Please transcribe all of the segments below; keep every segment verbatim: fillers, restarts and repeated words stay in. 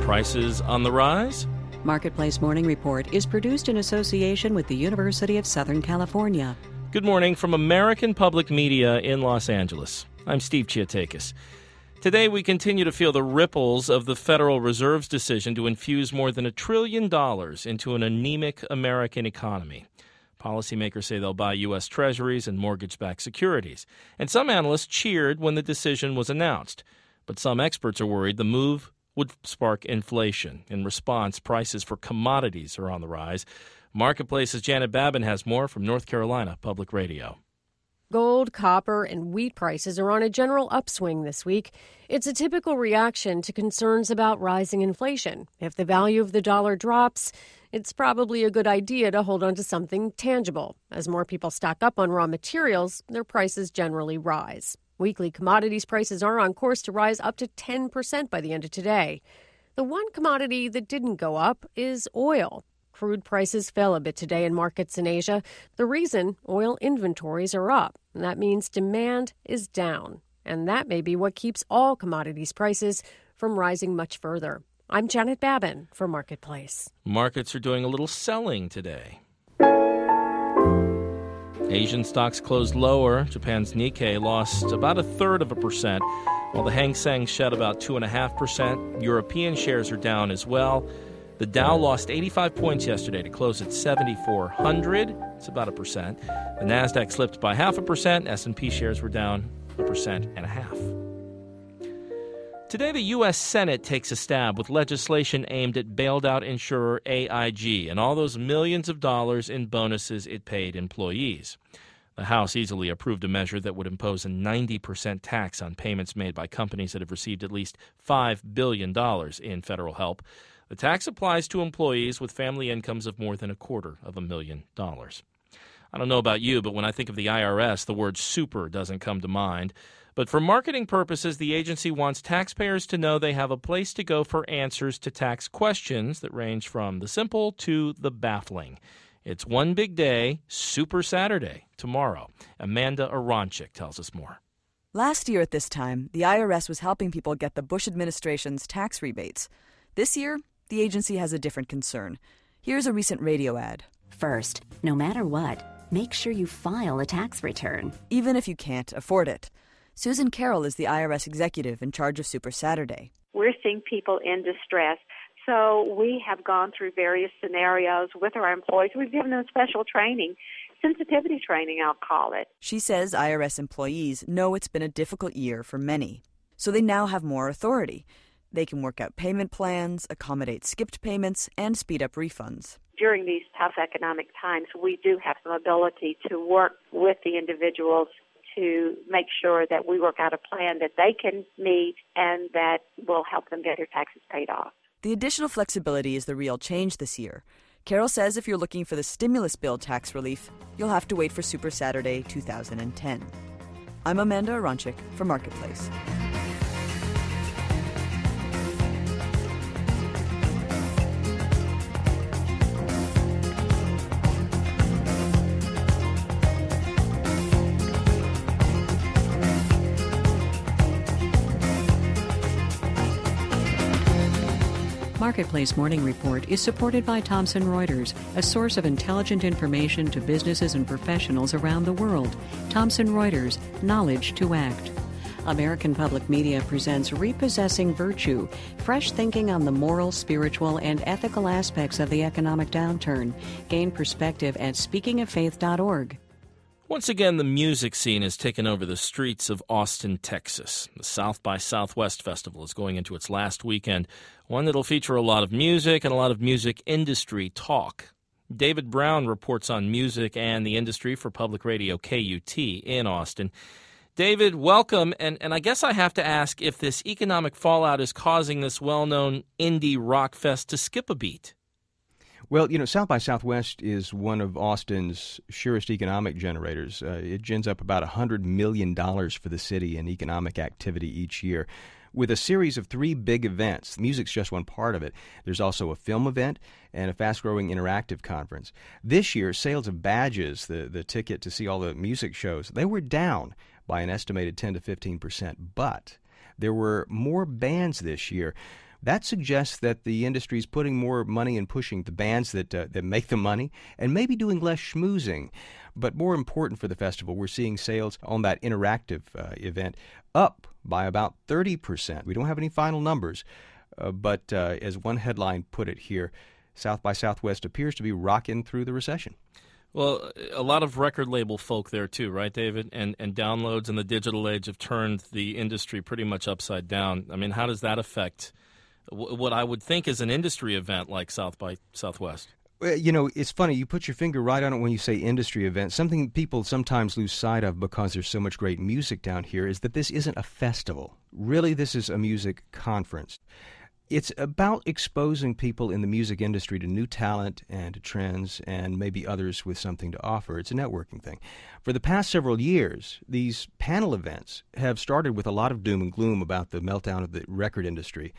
prices on the rise? Marketplace Morning Report is produced in association with the University of Southern California. Good morning from American Public Media in Los Angeles. I'm Steve Chiatakis. Today we continue to feel the ripples of the Federal Reserve's decision to infuse more than a trillion dollars into an anemic American economy. Policymakers say they'll buy U S Treasuries and mortgage-backed securities. And some analysts cheered when the decision was announced. But some experts are worried the move would spark inflation. In response, prices for commodities are on the rise. Marketplace's Janet Babin has more from North Carolina Public Radio. Gold, copper, and wheat prices are on a general upswing this week. It's a typical reaction to concerns about rising inflation. If the value of the dollar drops, it's probably a good idea to hold on to something tangible. As more people stock up on raw materials, their prices generally rise. Weekly commodities prices are on course to rise up to ten percent by the end of today. The one commodity that didn't go up is oil. Crude prices fell a bit today in markets in Asia. The reason, oil inventories are up. And that means demand is down. And that may be what keeps all commodities prices from rising much further. I'm Janet Babin for Marketplace. Markets are doing a little selling today. Asian stocks closed lower. Japan's Nikkei lost about a third of a percent, while the Hang Seng shed about two point five percent. European shares are down as well. The Dow lost eighty-five points yesterday to close at seventy-four hundred. It's about a percent. The Nasdaq slipped by half a percent. S and P shares were down a percent and a half. Today, the U S Senate takes a stab with legislation aimed at bailed-out insurer A I G and all those millions of dollars in bonuses it paid employees. The House easily approved a measure that would impose a ninety percent tax on payments made by companies that have received at least five billion dollars in federal help. The tax applies to employees with family incomes of more than a quarter of a million dollars. I don't know about you, but when I think of the I R S, the word super doesn't come to mind. But for marketing purposes, the agency wants taxpayers to know they have a place to go for answers to tax questions that range from the simple to the baffling. It's one big day, Super Saturday, tomorrow. Amanda Aronczyk tells us more. Last year at this time, the I R S was helping people get the Bush administration's tax rebates. This year, the agency has a different concern. Here's a recent radio ad. First, no matter what, make sure you file a tax return, even if you can't afford it. Susan Carroll is the I R S executive in charge of Super Saturday. We're seeing people in distress, so we have gone through various scenarios with our employees. We've given them special training, sensitivity training, I'll call it. She says I R S employees know it's been a difficult year for many, so they now have more authority. They can work out payment plans, accommodate skipped payments, and speed up refunds. During these tough economic times, we do have some ability to work with the individuals to make sure that we work out a plan that they can meet and that will help them get their taxes paid off. The additional flexibility is the real change this year. Carol says if you're looking for the stimulus bill tax relief, you'll have to wait for Super Saturday two thousand ten. I'm Amanda Aronczyk for Marketplace. Marketplace Morning Report is supported by Thomson Reuters, a source of intelligent information to businesses and professionals around the world. Thomson Reuters, knowledge to act. American Public Media presents Repossessing Virtue, fresh thinking on the moral, spiritual, and ethical aspects of the economic downturn. Gain perspective at speaking of faith dot org. Once again, the music scene has taken over the streets of Austin, Texas. The South by Southwest Festival is going into its last weekend, one that'll feature a lot of music and a lot of music industry talk. David Brown reports on music and the industry for Public Radio K U T in Austin. David, welcome, and, and I guess I have to ask if this economic fallout is causing this well-known indie rock fest to skip a beat. Well, you know, South by Southwest is one of Austin's surest economic generators. Uh, it gins up about one hundred million dollars for the city in economic activity each year. With a series of three big events. Music's just one part of it. There's also a film event and a fast-growing interactive conference. This year, sales of badges, the, the ticket to see all the music shows, they were down by an estimated ten to fifteen percent. But there were more bands this year, that suggests that the industry is putting more money in pushing the bands that uh, that make the money and maybe doing less schmoozing. But more important for the festival, we're seeing sales on that interactive uh, event up by about thirty percent. We don't have any final numbers, uh, but uh, as one headline put it here, South by Southwest appears to be rocking through the recession. Well, a lot of record label folk there too, right, David? And and downloads in the digital age have turned the industry pretty much upside down. I mean, how does that affect w- what I would think is an industry event like South by Southwest? Well, you know, it's funny. You put your finger right on it when you say industry event. Something people sometimes lose sight of because there's so much great music down here is that this isn't a festival. Really, this is a music conference. It's about exposing people in the music industry to new talent and to trends and maybe others with something to offer. It's a networking thing. For the past several years, these panel events have started with a lot of doom and gloom about the meltdown of the record industry.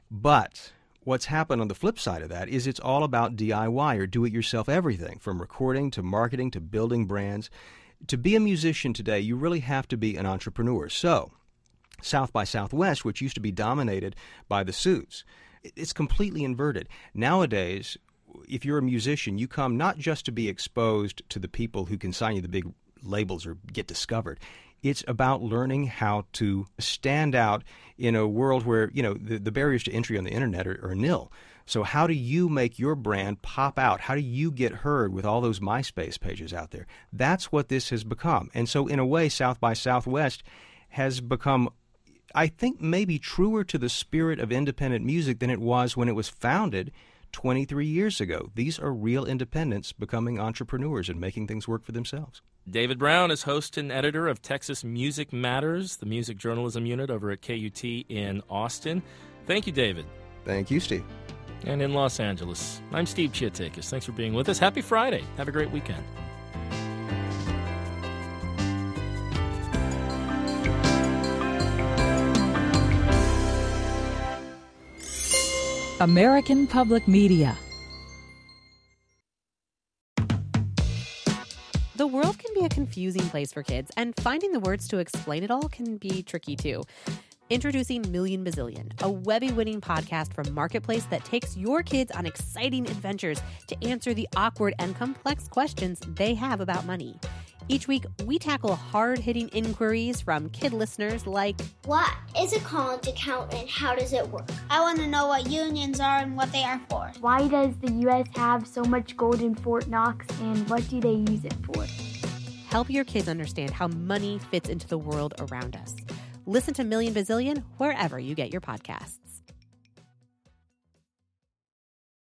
But what's happened on the flip side of that is it's all about D I Y or do-it-yourself everything, from recording to marketing to building brands. To be a musician today, you really have to be an entrepreneur. So South by Southwest, which used to be dominated by the suits, it's completely inverted. Nowadays, if you're a musician, you come not just to be exposed to the people who can sign you the big labels or get discovered. It's about learning how to stand out in a world where, you know, the, the barriers to entry on the internet are, are nil. So how do you make your brand pop out? How do you get heard with all those MySpace pages out there? That's what this has become. And so in a way, South by Southwest has become, I think, maybe truer to the spirit of independent music than it was when it was founded twenty-three years ago. These are real independents becoming entrepreneurs and making things work for themselves. David Brown is host and editor of Texas Music Matters, the music journalism unit over at K U T in Austin. Thank you, David. Thank you, Steve. And in Los Angeles, I'm Steve Chiatakis. Thanks for being with us. Happy Friday. Have a great weekend. American Public Media. The world can be a confusing place for kids, and finding the words to explain it all can be tricky too. Introducing Million Bazillion, a Webby-winning podcast from Marketplace that takes your kids on exciting adventures to answer the awkward and complex questions they have about money. Each week, we tackle hard-hitting inquiries from kid listeners like, what is a college account and how does it work? I want to know what unions are and what they are for. Why does the U S have so much gold in Fort Knox and what do they use it for? Help your kids understand how money fits into the world around us. Listen to Million Bazillion wherever you get your podcasts.